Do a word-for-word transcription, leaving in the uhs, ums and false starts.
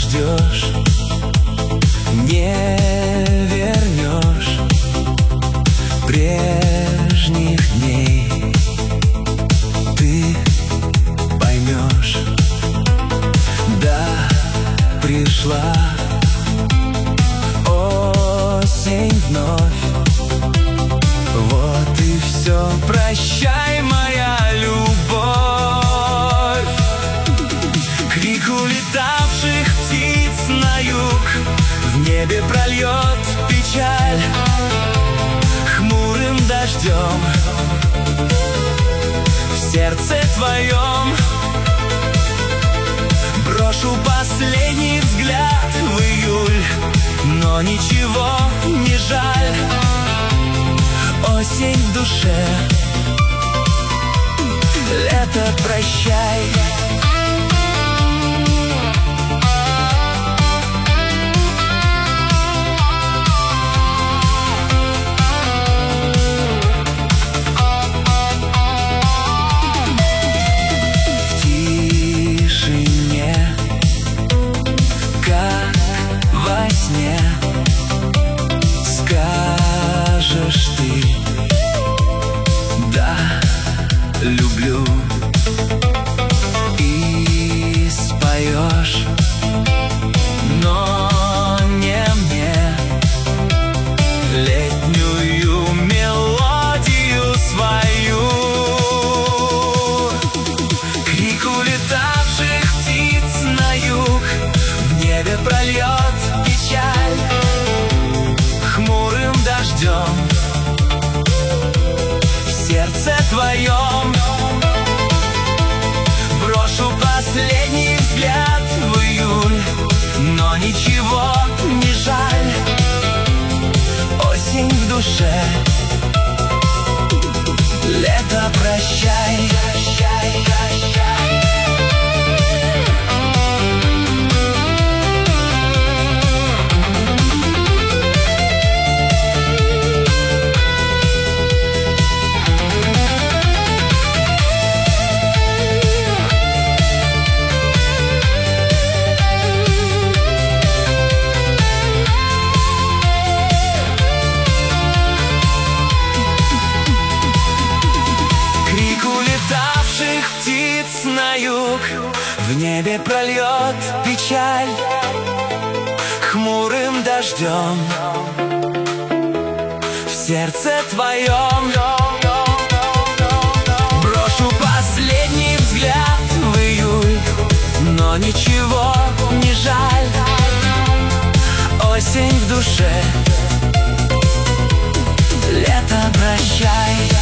ждешь, не вернешь прежних дней. Ты поймешь, да, пришла осень вновь. Вот и все, прощай, моя любовь. Крик улетавших птиц на юг в небе прольет печаль хмурым дождем. В сердце твоем брошу последний взгляд в июль, но ничего не жаль. Осень в душе, лето, прощай. В тишине, как во сне, скажешь ты: да, люблю. И споешь, но не мне, летнюю мелодию свою. Крик улетавших птиц на юг в небе прольет печаль хмурым дождем. В сердце твоем брошу последний взгляд в июль, но ничего не жаль. Осень в душе, лето, прощай, прощай, прощай. Птиц на юг в небе прольет печаль хмурым дождем. В сердце твоем брошу последний взгляд в июль, но ничего не жаль. Осень в душе, лето, прощай.